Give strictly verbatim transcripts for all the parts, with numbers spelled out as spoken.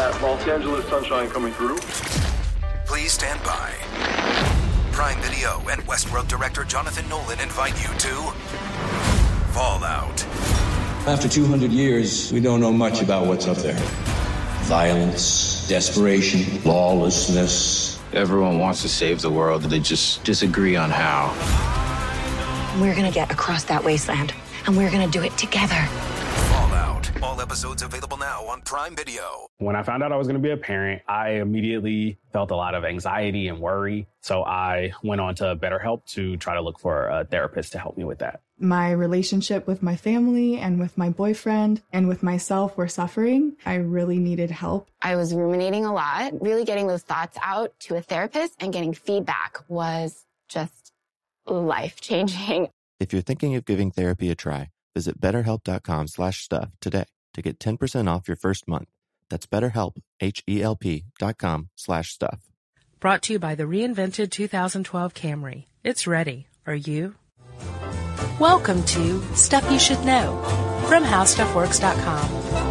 that Los Angeles sunshine coming through. Please stand by. Prime Video and Westworld director Jonathan Nolan invite you to Fallout. After two hundred years, we don't know much about what's up there. Violence, desperation, lawlessness. Everyone wants to save the world, they just disagree on how. We're gonna get across that wasteland, and we're gonna do it together. Fallout. All episodes available now on Prime Video. When I found out I was going to be a parent, I immediately felt a lot of anxiety and worry. So I went on to BetterHelp to try to look for a therapist to help me with that. My relationship with my family and with my boyfriend and with myself were suffering. I really needed help. I was ruminating a lot. Really getting those thoughts out to a therapist and getting feedback was just life-changing. If you're thinking of giving therapy a try, visit betterhelp.com slash stuff today to get ten percent off your first month. That's BetterHelp, H-E-L-P dot com slash stuff. Brought to you by the reinvented two thousand twelve Camry. It's ready. Are you? Welcome to Stuff You Should Know from how stuff works dot com.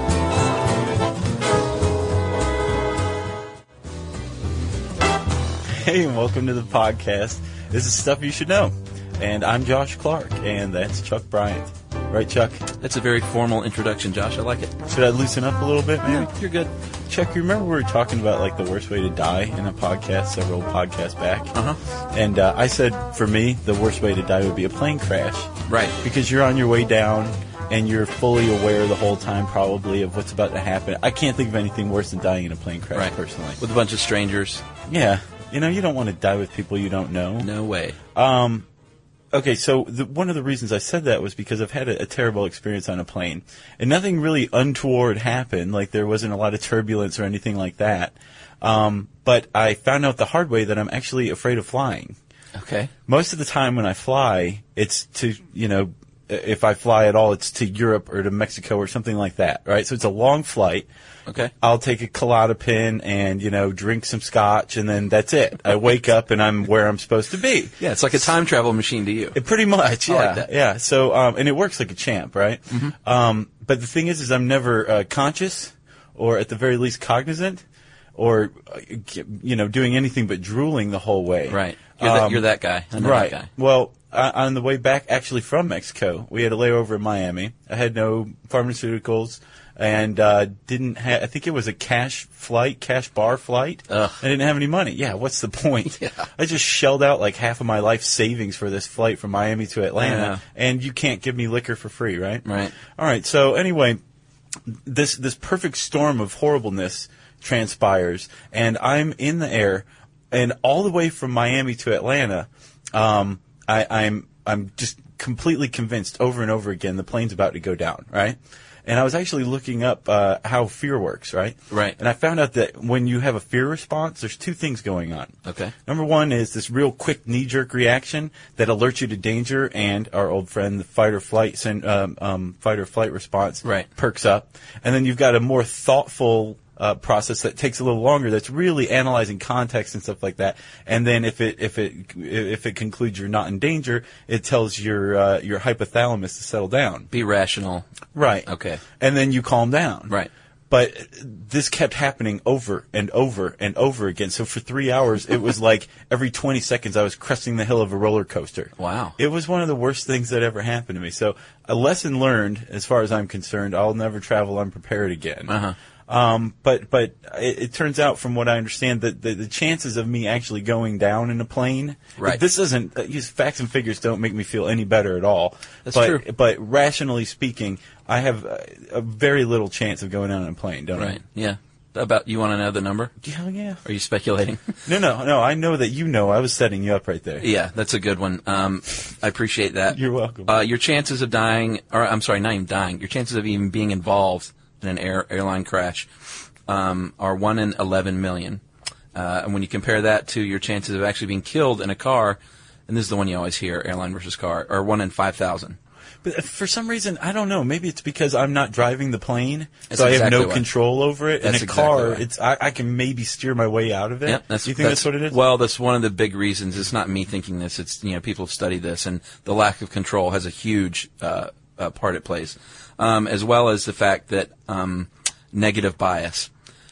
Hey, and welcome to the podcast. This is Stuff You Should Know. And I'm Josh Clark, and that's Chuck Bryant. Right, Chuck? That's a very formal introduction, Josh. I like it. Should I loosen up a little bit, maybe? No, you're good. Chuck, you remember we were talking about, like, the worst way to die in a podcast several podcasts back? Uh-huh. And uh, I said, for me, the worst way to die would be a plane crash. Right. Because you're on your way down, and you're fully aware the whole time, probably, of what's about to happen. I can't think of anything worse than dying in a plane crash, right. personally. With a bunch of strangers. Yeah. You know, you don't want to die with people you don't know. No way. Um... Okay, so the, one of the reasons I said that was because I've had a, a terrible experience on a plane. And nothing really untoward happened, like there wasn't a lot of turbulence or anything like that. Um, but I found out the hard way that I'm actually afraid of flying. Okay. Most of the time when I fly, it's to, you know, if I fly at all, it's to Europe or to Mexico or something like that, right? So it's a long flight. Okay. I'll take a Klonopin and, you know, drink some scotch, and then that's it. I wake up and I'm where I'm supposed to be. Yeah, it's like a time travel machine to you. It, pretty much, yeah. I like that. Yeah. So, um, and it works like a champ, right? Mm-hmm. Um, but the thing is, is I'm never uh, conscious, or at the very least cognizant, or, uh, you know, doing anything but drooling the whole way. Right. You're, um, that, you're that guy. I know right. that guy. Well, uh, on the way back, actually from Mexico, we had a layover in Miami. I had no pharmaceuticals. And uh, didn't have, I think it was a cash flight, cash bar flight. Ugh. I didn't have any money. Yeah, what's the point? Yeah. I just shelled out like half of my life savings for this flight from Miami to Atlanta. Yeah. And you can't give me liquor for free, right? Right. All right, so anyway, this this perfect storm of horribleness transpires, and I'm in the air, and all the way from Miami to Atlanta, um, I, I'm I'm just completely convinced over and over again the plane's about to go down, right? And I was actually looking up uh, how fear works, right? Right. And I found out that when you have a fear response, there's two things going on. Okay. Number one is this real quick knee-jerk reaction that alerts you to danger, and our old friend, the fight or flight, um, um, fight or flight response, right. perks up. And then you've got a more thoughtful Uh, process that takes a little longer. That's really analyzing context and stuff like that. And then if it if it if it concludes you're not in danger, it tells your uh, your hypothalamus to settle down. Be rational. Right. Okay. And then you calm down. Right. But this kept happening over and over and over again. So for three hours, it was like every twenty seconds I was cresting the hill of a roller coaster. Wow. It was one of the worst things that ever happened to me. So a lesson learned, as far as I'm concerned. I'll never travel unprepared again. Uh-huh. Um, but but it, it turns out, from what I understand, that the, the chances of me actually going down in a plane, right. this doesn't, uh, facts and figures don't make me feel any better at all. That's but, true. But rationally speaking, I have a, a very little chance of going down in a plane, don't right. I? Yeah. About, you want to know the number? Hell yeah. Are you speculating? no, no, no. I know that you know. I was setting you up right there. Yeah, that's a good one. Um, I appreciate that. You're welcome. Uh, your chances of dying, or I'm sorry, not even dying, your chances of even being involved in an air, airline crash um, are one in eleven million. Uh, and when you compare that to your chances of actually being killed in a car, and this is the one you always hear, airline versus car, are one in five thousand. But for some reason, I don't know. Maybe it's because I'm not driving the plane, that's so exactly I have no why. control over it. That's in a exactly car, why. it's I, I can maybe steer my way out of it. Yep, that's, Do you think that's, that's what it is? Well, that's one of the big reasons. It's not me thinking this. It's, you know, people have studied this, and the lack of control has a huge uh, uh, part it plays, um, as well as the fact that um, negative bias.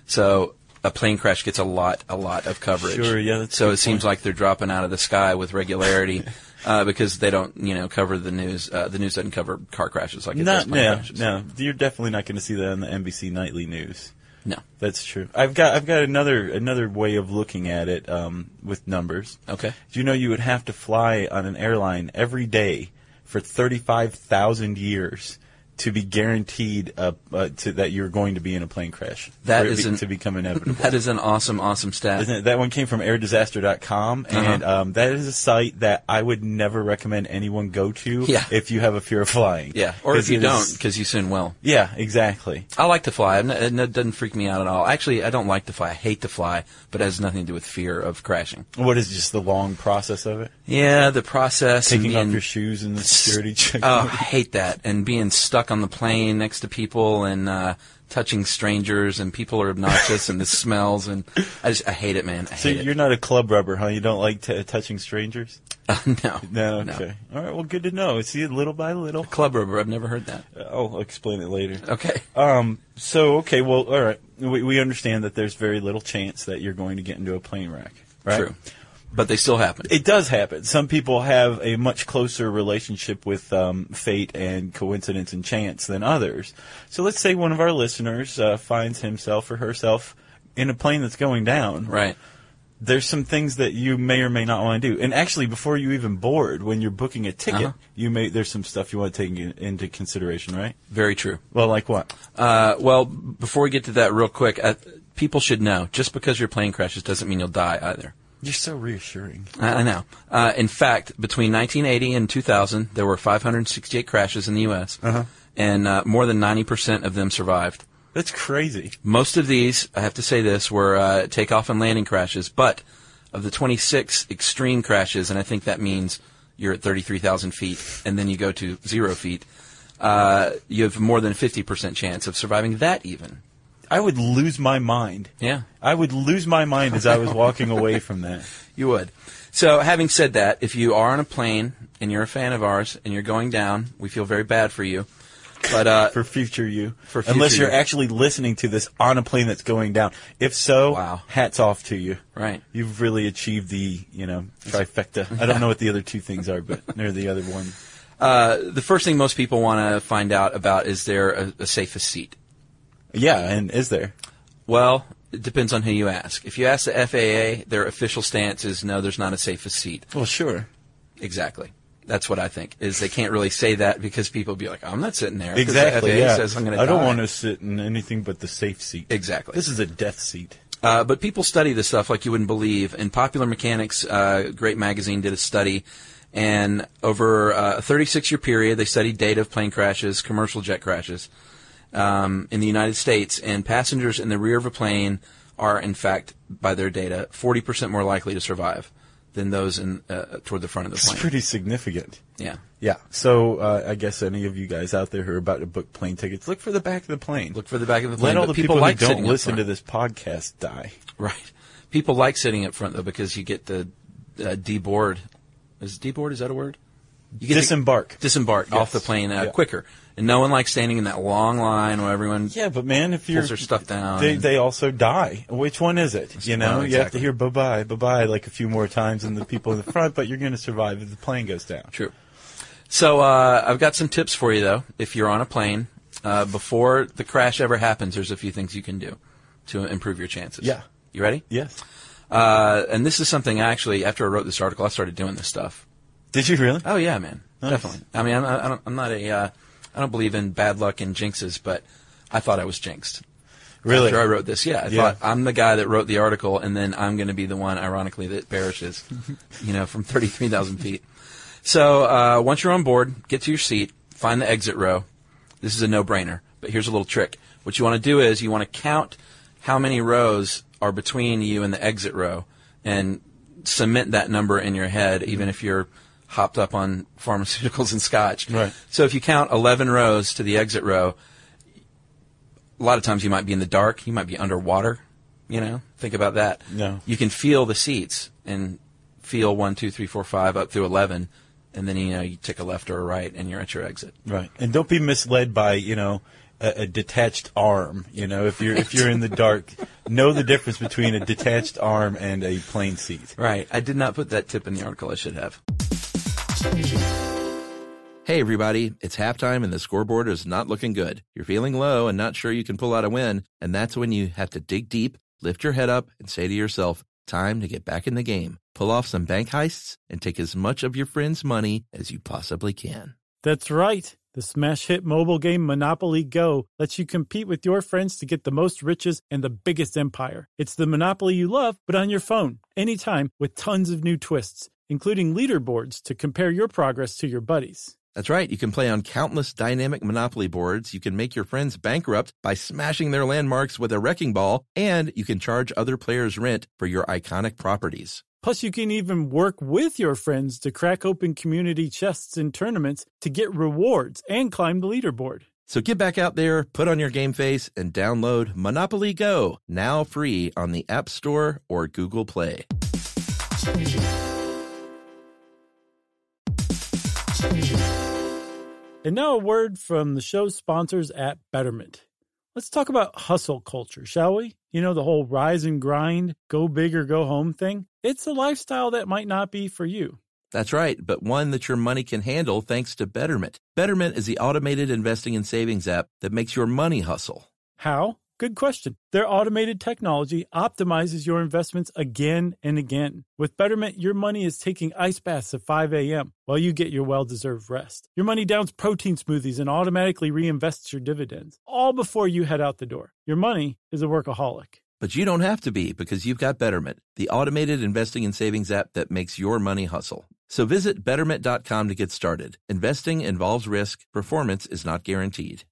So a plane crash gets a lot, a lot of coverage. Sure, yeah, that's a So good it seems point. like they're dropping out of the sky with regularity uh, because they don't, you know, cover the news. Uh, the news doesn't cover car crashes like it does Not, plane no, crashes. no. You're definitely not going to see that on the N B C Nightly News. No. That's true. I've got I've got another another way of looking at it um, with numbers. Okay. Do you know you would have to fly on an airline every day for thirty-five thousand years to be guaranteed uh, uh, to, that you're going to be in a plane crash? That for it is be- an- to become inevitable. That is an awesome, awesome stat. Isn't it? That one came from air disaster dot com, and Uh-huh. um, that is a site that I would never recommend anyone go to Yeah. if you have a fear of flying. Yeah, or if 'Cause you it don't, is- because you soon will. Yeah, exactly. I like to fly. I'm not- It doesn't freak me out at all. Actually, I don't like to fly. I hate to fly, but it has nothing to do with fear of crashing. What is just the long process of it? Yeah, the process. and Taking off being- your shoes and the security check. Oh, I hate that. And being stuck on the plane next to people and uh, touching strangers, and people are obnoxious, and the smells, and I just I hate it, man. I So hate it. you're not a club rubber, huh? You don't like t- touching strangers? Uh, no. No, No. okay. All right, well, good to know. See, little by little. Club rubber. I've never heard that. Uh, I'll explain it later. Okay. Um. So, okay, well, all right. We, we understand that there's very little chance that you're going to get into a plane wreck, right? True. But they still happen. It does happen. Some people have a much closer relationship with um, fate and coincidence and chance than others. So let's say one of our listeners uh, finds himself or herself in a plane that's going down. Right. There's some things that you may or may not want to do. And actually, before you even board, when you're booking a ticket, Uh-huh. you may there's some stuff you want to take in, into consideration, right? Very true. Well, like what? Uh, well, before we get to that real quick, uh, people should know, just because your plane crashes doesn't mean you'll die either. You're so reassuring. I I know. Uh, in fact, between nineteen eighty and two thousand, there were five hundred sixty-eight crashes in the U S, Uh-huh. and uh, more than ninety percent of them survived. That's crazy. Most of these, I have to say this, were uh, takeoff and landing crashes, but of the twenty-six extreme crashes, and I think that means you're at thirty-three thousand feet, and then you go to zero feet, uh, you have more than a fifty percent chance of surviving that even. I would lose my mind. Yeah. I would lose my mind as I was walking away from that. You would. So, having said that, if you are on a plane and you're a fan of ours and you're going down, we feel very bad for you. But uh, For future you. For future Unless you're you. actually listening to this on a plane that's going down. If so, Wow. hats off to you. Right. You've really achieved the, you know, trifecta. I don't know what the other two things are, but they're the other one. uh, the first thing most people want to find out about is there a, a safest seat? Yeah, and is there? Well, it depends on who you ask. If you ask the F A A, their official stance is no, there's not a safest seat. Well, sure. Exactly. That's what I think, is they can't really say that because people will be like, I'm not sitting there. 'cause Exactly, the F A A yeah. says I'm going to I don't die. want to sit in anything but the safe seat. Exactly. This is a death seat. Uh, but people study this stuff like you wouldn't believe. And Popular Mechanics, uh, great magazine, did a study. And over uh, a thirty-six year period, they studied data of plane crashes, commercial jet crashes um, in the United States. And passengers in the rear of a plane are, in fact, by their data, forty percent more likely to survive than those in uh, toward the front of the It's plane. pretty significant. Yeah. Yeah. So uh, I guess any of you guys out there who are about to book plane tickets, look for the back of the plane. Look for the back of the plane. Let all But the people, like who sitting don't up listen front. to this podcast die. Right. People like sitting up front, though, because you get the uh, deboard. Is deboard, is that a word? You get to Disembark. disembark Yes. off the plane uh, Yeah. quicker. And no one likes standing in that long line where everyone Yeah, but man, if you're pulls their stuff down. they and- they also die. Which one is it? You know, Well, you have to exactly. hear bye bye, bye bye like a few more times than the people in the front, but you're going to survive if the plane goes down. True. So uh, I've got some tips for you, though. If you're on a plane, uh, before the crash ever happens, there's a few things you can do to improve your chances. Yeah. You ready? Yes. Uh, and this is something I actually, after I wrote this article, I started doing this stuff. Did you really? Oh yeah, man, Nice. definitely. I mean, I'm, I don't, I'm not a, uh, I don't believe in bad luck and jinxes, but I thought I was jinxed. Really? After I wrote this, yeah, I Yeah. thought I'm the guy that wrote the article, and then I'm going to be the one, ironically, that perishes, you know, from thirty-three thousand feet. So uh, once you're on board, get to your seat, find the exit row. This is a no-brainer, but here's a little trick. What you want to do is you want to count how many rows are between you and the exit row, and cement that number in your head, even if you're hopped up on pharmaceuticals and scotch. Right. So if you count eleven rows to the exit row, a lot of times you might be in the dark, you might be underwater, you know, think about that. No. You can feel the seats and feel one, two, three, four, five up through eleven, and then, you know, you take a left or a right and you're at your exit. Right. And don't be misled by, you know, a, a detached arm. You know, if you're if you're in the dark, know the difference between a detached arm and a plain seat. Right. I did not put that tip in the article. I should have. Hey, everybody. It's halftime and the scoreboard is not looking good. You're feeling low and not sure you can pull out a win, and that's when you have to dig deep, lift your head up, and say to yourself, time to get back in the game. Pull off some bank heists and take as much of your friends' money as you possibly can. That's right. The smash hit mobile game Monopoly Go lets you compete with your friends to get the most riches and the biggest empire. It's the Monopoly you love, but on your phone, anytime, with tons of new twists, including leaderboards to compare your progress to your buddies. That's right. You can play on countless dynamic Monopoly boards. You can make your friends bankrupt by smashing their landmarks with a wrecking ball, and you can charge other players rent for your iconic properties. Plus, you can even work with your friends to crack open community chests in tournaments to get rewards and climb the leaderboard. So get back out there, put on your game face, and download Monopoly Go, now free on the App Store or Google Play. And now a word from the show's sponsors at Betterment. Let's talk about hustle culture, shall we? You know, the whole rise and grind, go big or go home thing. It's a lifestyle that might not be for you. That's right, but one that your money can handle thanks to Betterment. Betterment is the automated investing and savings app that makes your money hustle. How? Good question. Their automated technology optimizes your investments again and again. With Betterment, your money is taking ice baths at five a.m. while you get your well-deserved rest. Your money downs protein smoothies and automatically reinvests your dividends, all before you head out the door. Your money is a workaholic. But you don't have to be, because you've got Betterment, the automated investing and savings app that makes your money hustle. So visit betterment dot com to get started. Investing involves risk. Performance is not guaranteed.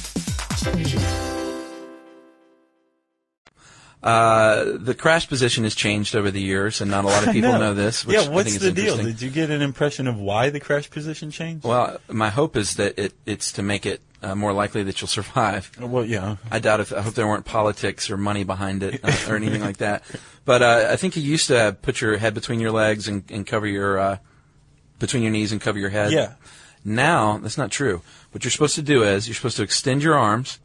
Uh, the crash position has changed over the years, and not a lot of people know. know this. Which yeah, what's I think the is deal? Did you get an impression of why the crash position changed? Well, my hope is that it, it's to make it uh, more likely that you'll survive. Well, yeah. I doubt if I hope there weren't politics or money behind it uh, or anything like that. But uh, I think you used to put your head between your legs and, and cover your uh, between your knees and cover your head. Yeah. Now that's not true. What you're supposed to do is you're supposed to extend your arms.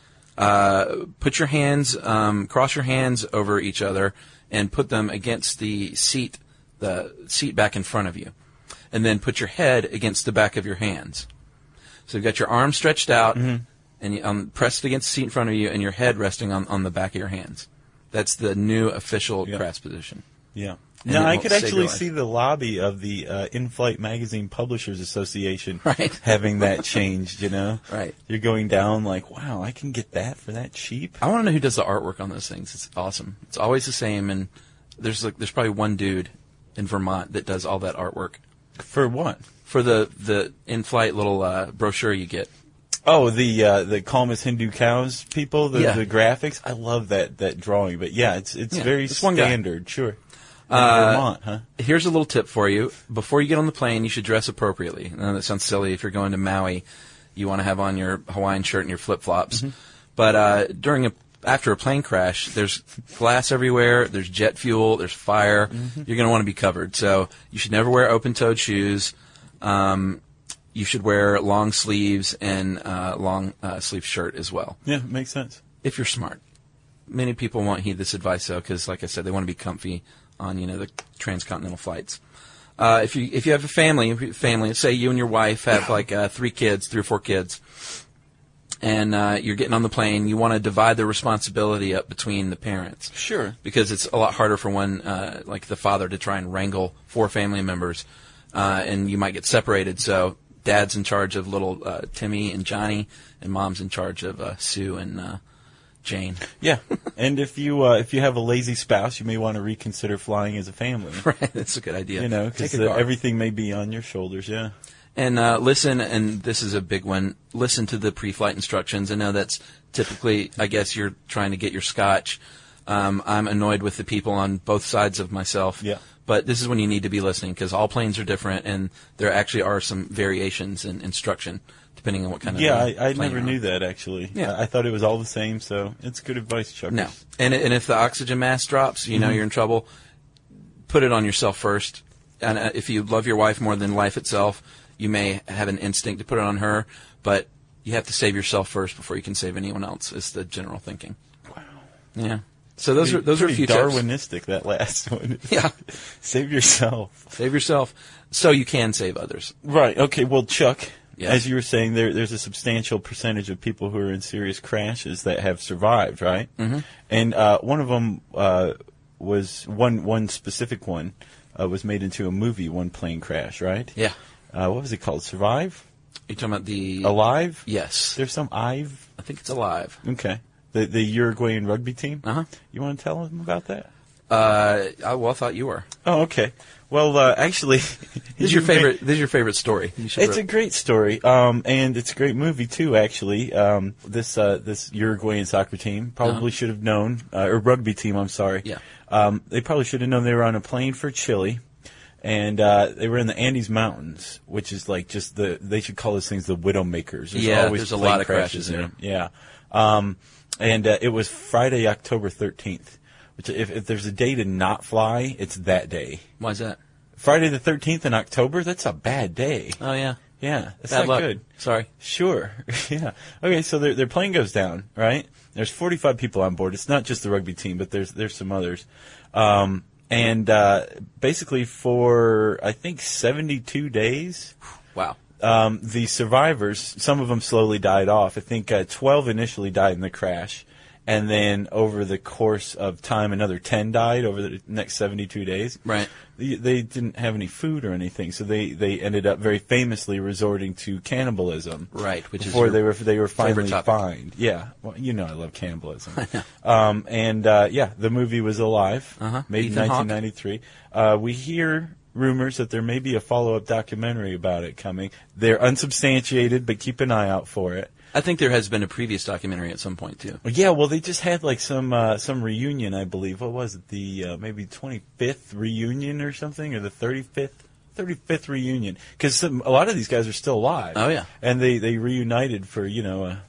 Uh, put your hands, um, cross your hands over each other, and put them against the seat, the seat back in front of you, and then put your head against the back of your hands. So you've got your arms stretched out, mm-hmm. and you, um, pressed against the seat in front of you, and your head resting on, on the back of your hands. That's the new official yeah. crash position. Yeah. And now, I could actually see the lobby of the uh, In-Flight Magazine Publishers Association right. having that changed, you know? Right. You're going down like, wow, I can get that for that cheap? I want to know who does the artwork on those things. It's awesome. It's always the same, and there's like there's probably one dude in Vermont that does all that artwork. For what? For the, the in-flight little uh, brochure you get. Oh, the uh, the Calm as Hindu Cows people, the, yeah. the graphics. I love that, that drawing, but yeah, it's it's yeah, very it's standard, sure. Uh, Vermont, huh? Here's a little tip for you. Before you get on the plane, you should dress appropriately. I know that sounds silly. If you're going to Maui, you want to have on your Hawaiian shirt and your flip-flops. Mm-hmm. But uh, during a after a plane crash, there's glass everywhere. There's jet fuel. There's fire. Mm-hmm. You're going to want to be covered. So you should never wear open-toed shoes. Um, you should wear long sleeves and uh, long uh, sleeve shirt as well. Yeah, makes sense. If you're smart. Many people won't heed this advice, though, because, like I said, they want to be comfy on, you know, the transcontinental flights. Uh, if you if you have a family, family, say you and your wife have like uh, three kids, three or four kids, and uh, you're getting on the plane, you want to divide the responsibility up between the parents. Sure. Because it's a lot harder for one, uh, like the father, to try and wrangle four family members, uh, and you might get separated. So dad's in charge of little uh, Timmy and Johnny, and mom's in charge of uh, Sue and uh, Jane. Yeah, and if you uh, if you have a lazy spouse, you may want to reconsider flying as a family. Right, that's a good idea. You know, because uh, everything may be on your shoulders. Yeah. And uh, listen, and this is a big one. Listen to the pre-flight instructions. I know that's typically, I guess, you're trying to get your scotch. Um, I'm annoyed with the people on both sides of myself. Yeah. But this is when you need to be listening, because all planes are different, and there actually are some variations in instruction depending on what kind of yeah, uh, I, I never you're knew on. that actually. Yeah. I, I thought it was all the same. So it's good advice, Chuck. No, and and if the oxygen mask drops, you know mm-hmm. you're in trouble. Put it on yourself first, and uh, if you love your wife more than life itself, you may have an instinct to put it on her, but you have to save yourself first before you can save anyone else. Is the general thinking. Wow. Yeah. So those pretty, are those are a few Darwinistic, tips. that last one. Yeah. Save yourself. Save yourself so you can save others. Right. Okay. Well, Chuck, yeah. as you were saying, there there's a substantial percentage of people who are in serious crashes that have survived, right? Mm-hmm. And uh, one of them uh, was one one specific one uh, was made into a movie, one plane crash, right? Yeah. Uh, what was it called? Survive? You're talking about the Alive? Yes. There's some Ive. I think it's Alive. Okay. The the Uruguayan rugby team. Uh huh. You want to tell them about that? Uh, I, well, I thought you were. Oh, okay. Well, uh, actually, this is your favorite. This is your favorite story. You it's a great story, um, and it's a great movie too. Actually, um, this uh, this Uruguayan soccer team probably Uh-huh. should have known, uh, or rugby team. I'm sorry. Yeah. Um, they probably should have known they were on a plane for Chile, and uh, they were in the Andes Mountains, which is like just the. They should call those things the Widowmakers. There's yeah, always there's a plane lot of crashes there. in. Yeah. Um, and uh, it was Friday, October thirteenth. Which, if, if there's a day to not fly, it's that day. Why is that? Friday the thirteenth in October? That's a bad day. Oh, yeah. Yeah, that's Bad not luck. good. Sorry. Sure. Yeah. Okay, so their their plane goes down, right? There's forty-five people on board. It's not just the rugby team, but there's there's some others. Um, and uh, basically for, I think, seventy-two days. Wow. Um, the survivors, some of them slowly died off. I think uh, twelve initially died in the crash. And then over the course of time, another ten died over the next seventy-two days. Right. They, they didn't have any food or anything, so they, they ended up very famously resorting to cannibalism. Right, which is before your they were they were finally favorite topic. fined. Yeah, well, you know I love cannibalism. um, and uh, yeah, the movie was Alive, Uh-huh. made Ethan in Hawke. nineteen ninety-three. Uh, we hear rumors that there may be a follow-up documentary about it coming. They're unsubstantiated, but keep an eye out for it. I think there has been a previous documentary at some point too. Yeah, well, they just had like some uh, some reunion, I believe. What was it? The uh, maybe twenty-fifth reunion or something, or the thirty-fifth thirty-fifth reunion? Because a lot of these guys are still alive. Oh yeah, and they they reunited for you know. Uh,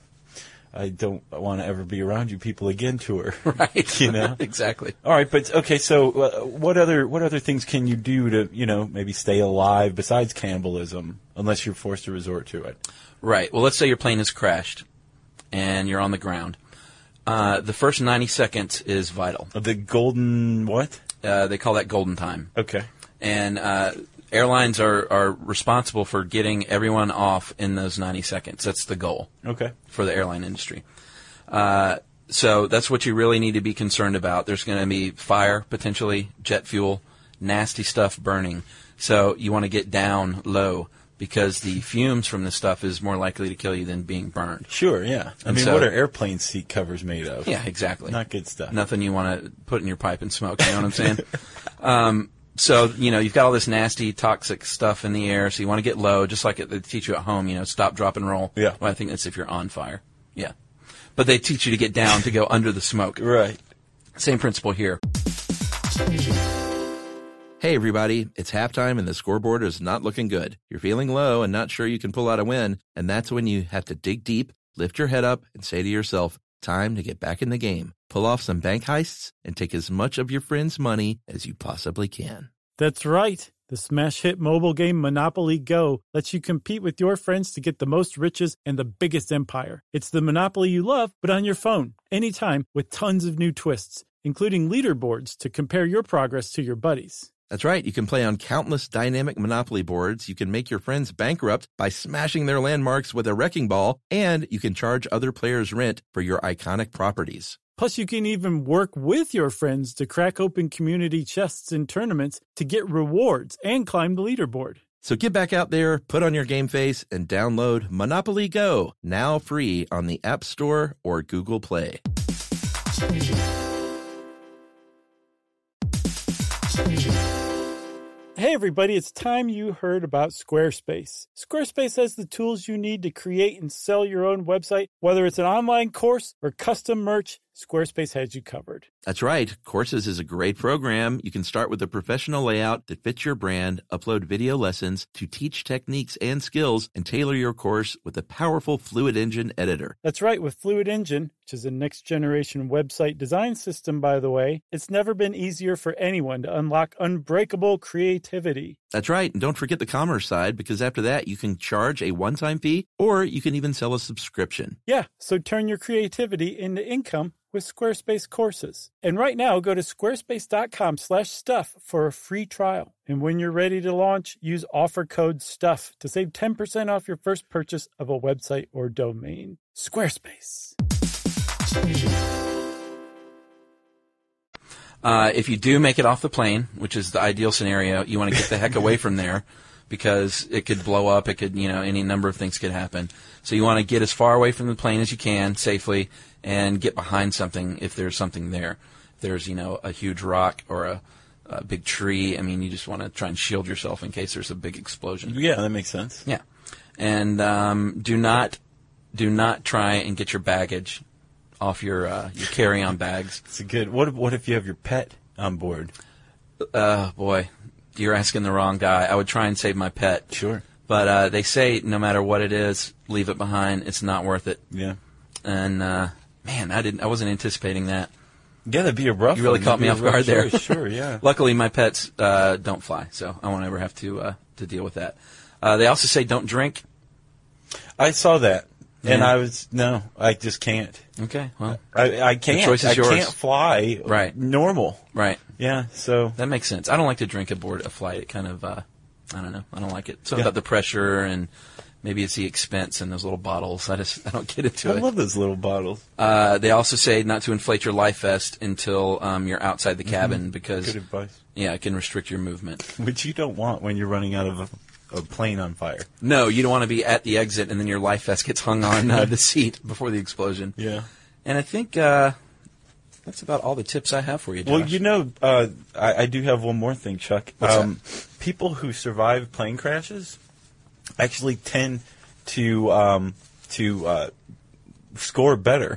I don't want to ever be around you people again tour. Right. You know? Exactly. All right, but okay, so uh, what other what other things can you do to, you know, maybe stay alive besides cannibalism, unless you're forced to resort to it? Right. Well, let's say your plane has crashed and you're on the ground. Uh, the first ninety seconds is vital. The golden what? Uh, they call that golden time. Okay. And uh, airlines are, are responsible for getting everyone off in those ninety seconds. That's the goal. Okay. For the airline industry. Uh, so that's what you really need to be concerned about. There's going to be fire, potentially, jet fuel, nasty stuff burning. So you want to get down low, because the fumes from this stuff is more likely to kill you than being burned. Sure, yeah. I And mean, so- what are airplane seat covers made of? Yeah, exactly. Not good stuff. Nothing you want to put in your pipe and smoke, you know what I'm saying? um, so, you know, you've got all this nasty, toxic stuff in the air, so you want to get low, just like they teach you at home, you know, stop, drop, and roll. Yeah. Well, I think that's if you're on fire. Yeah. But they teach you to get down, to go under the smoke. Right. Same principle here. Hey, everybody, it's halftime and the scoreboard is not looking good. You're feeling low and not sure you can pull out a win, and that's when you have to dig deep, lift your head up, and say to yourself, time to get back in the game. Pull off some bank heists and take as much of your friends' money as you possibly can. That's right. The smash hit mobile game Monopoly Go lets you compete with your friends to get the most riches and the biggest empire. It's the Monopoly you love, but on your phone, anytime, with tons of new twists, including leaderboards to compare your progress to your buddies. That's right. You can play on countless dynamic Monopoly boards. You can make your friends bankrupt by smashing their landmarks with a wrecking ball, and you can charge other players rent for your iconic properties. Plus, you can even work with your friends to crack open community chests in tournaments to get rewards and climb the leaderboard. So get back out there, put on your game face, and download Monopoly Go, now free on the App Store or Google Play. Hey everybody, it's time you heard about Squarespace. Squarespace has the tools you need to create and sell your own website. Whether it's an online course or custom merch, Squarespace has you covered. That's right. Courses is a great program. You can start with a professional layout that fits your brand, upload video lessons to teach techniques and skills, and tailor your course with a powerful Fluid Engine editor. That's right, with Fluid Engine, which is a next-generation website design system, by the way, it's never been easier for anyone to unlock unbreakable creativity. That's right. And don't forget the commerce side, because after that, you can charge a one-time fee, or you can even sell a subscription. Yeah, so turn your creativity into income with Squarespace courses. And right now, go to squarespace.com slash stuff for a free trial. And when you're ready to launch, use offer code STUFF to save ten percent off your first purchase of a website or domain. Squarespace. Uh, if you do make it off the plane, which is the ideal scenario, you want to get the heck away from there because it could blow up. It could, you know, any number of things could happen. So you want to get as far away from the plane as you can safely and get behind something if there's something there. If there's, you know, a huge rock or a, a big tree, I mean, you just want to try and shield yourself in case there's a big explosion. Yeah, that makes sense. Yeah. And um, do not do not try and get your baggage off your uh, your carry-on bags. It's a good. What if, what if you have your pet on board? Uh, boy, you're asking the wrong guy. I would try and save my pet. Sure. But uh, they say no matter what it is, leave it behind. It's not worth it. Yeah. And uh, man, I didn't. I wasn't anticipating that. Yeah, that'd be a rough. You really one. caught me That'd off be a rough guard there. choice. Sure. Yeah. Luckily, my pets uh, don't fly, so I won't ever have to uh, to deal with that. Uh, they also say don't drink. I saw that. Yeah. And I was, no, I just can't. Okay, well. I, I can't. The choice is I yours. can't fly right. normal. Right. Yeah, so. That makes sense. I don't like to drink aboard a flight. It kind of, uh, I don't know, I don't like it. So Yeah. about the pressure and maybe it's the expense and those little bottles. I just, I don't get into I it. love those little bottles. Uh, they also say not to inflate your life vest until um, you're outside the cabin Mhm. because. Good advice. Yeah, it can restrict your movement. Which you don't want when you're running out of a, a plane on fire. No, you don't want to be at the exit and then your life vest gets hung on uh, the seat before the explosion. Yeah. And I think uh, that's about all the tips I have for you, Josh. Well, you know, uh, I, I do have one more thing, Chuck. What's um, people who survive plane crashes actually tend to um, to uh, score better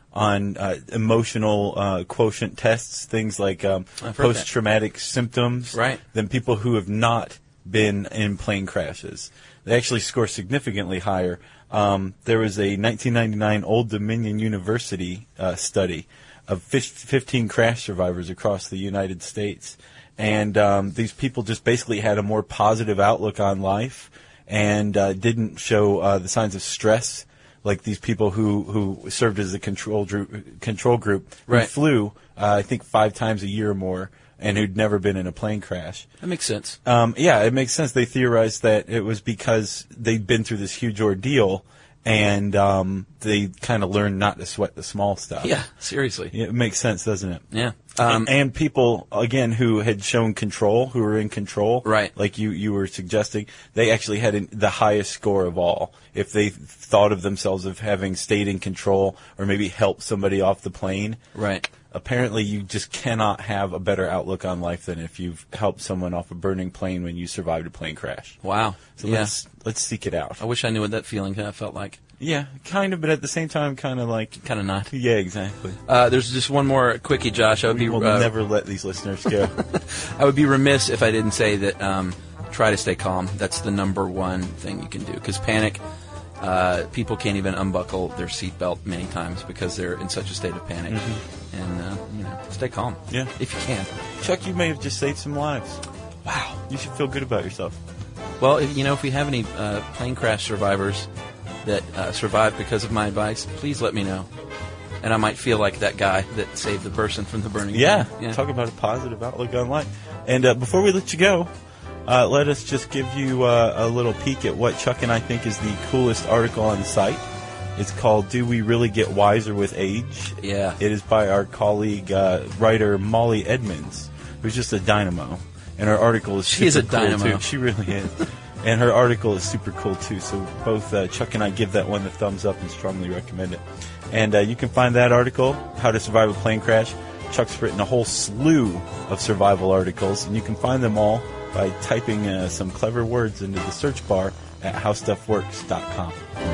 on uh, emotional uh, quotient tests, things like um, I've heard that. post-traumatic symptoms, Right. than people who have not been in plane crashes. They actually score significantly higher. Um, there was a nineteen ninety-nine Old Dominion University uh, study of fifteen crash survivors across the United States. And um, these people just basically had a more positive outlook on life and uh, didn't show uh, the signs of stress like these people who, who served as a control group, control group who Right. flew, uh, I think, five times a year or more and who'd never been in a plane crash. That makes sense. Um, yeah, it makes sense. They theorized that it was because they'd been through this huge ordeal and um, they kind of learned not to sweat the small stuff. Yeah, seriously. Yeah, it makes sense, doesn't it? Yeah. and, Um, and people, again, who had shown control, who were in control, right? Like you, you were suggesting, they actually had an, the highest score of all. If they thought of themselves of having stayed in control or maybe helped somebody off the plane, right? Apparently, you just cannot have a better outlook on life than if you've helped someone off a burning plane when you survived a plane crash. Wow. So Yeah. let's let's seek it out. I wish I knew what that feeling uh, felt like. Yeah, kind of, but at the same time, kind of like kind of not. Yeah, exactly. Uh, there's just one more quickie, Josh. I would We be will uh, never let these listeners go. I would be remiss if I didn't say that. Um, try to stay calm. That's the number one thing you can do. Because panic, uh, people can't even unbuckle their seatbelt many times because they're in such a state of panic. Mhm. And uh, you know, stay calm. Yeah, if you can. Chuck, you may have just saved some lives. Wow, you should feel good about yourself. Well, if, you know, if we have any uh, plane crash survivors that uh, survived because of my advice, please let me know. And I might feel like that guy that saved the person from the burning Yeah, plane. Yeah. talk about a positive outlook on life. And uh, before we let you go, uh, let us just give you uh, a little peek at what Chuck and I think is the coolest article on the site. It's called "Do We Really Get Wiser with Age?" Yeah. It is by our colleague, uh, writer Molly Edmonds, who's just a dynamo. And her article is She super is a cool, dynamo. too. She really is. And her article is super cool, too. So both uh, Chuck and I give that one the thumbs up and strongly recommend it. And uh, you can find that article, How to Survive a Plane Crash. Chuck's written a whole slew of survival articles, and you can find them all by typing uh, some clever words into the search bar at how stuff works dot com.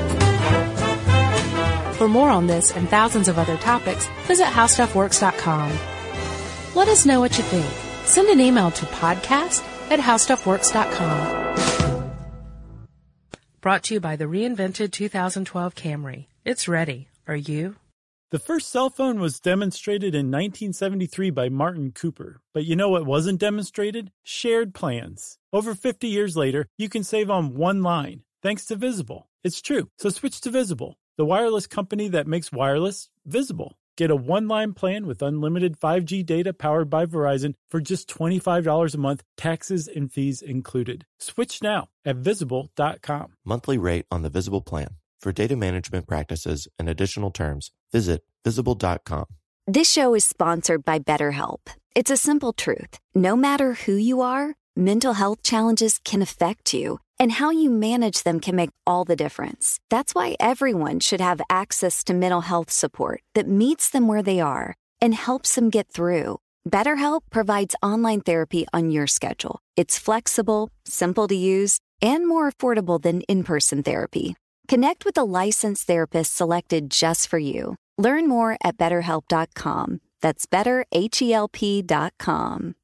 For more on this and thousands of other topics, visit how stuff works dot com. Let us know what you think. Send an email to podcast at how stuff works dot com. Brought to you by the reinvented two thousand twelve Camry. It's ready. Are you? The first cell phone was demonstrated in nineteen seventy-three by Martin Cooper. But you know what wasn't demonstrated? Shared plans. Over fifty years later, you can save on one line, thanks to Visible. It's true, so switch to Visible, the wireless company that makes wireless visible. Get a one-line plan with unlimited five G data powered by Verizon for just twenty-five dollars a month, taxes and fees included. Switch now at visible dot com. Monthly rate on the Visible plan. For data management practices and additional terms, visit visible dot com. This show is sponsored by BetterHelp. It's a simple truth. No matter who you are, mental health challenges can affect you, and how you manage them can make all the difference. That's why everyone should have access to mental health support that meets them where they are and helps them get through. BetterHelp provides online therapy on your schedule. It's flexible, simple to use, and more affordable than in-person therapy. Connect with a licensed therapist selected just for you. Learn more at better help dot com. That's better H E L P dot com.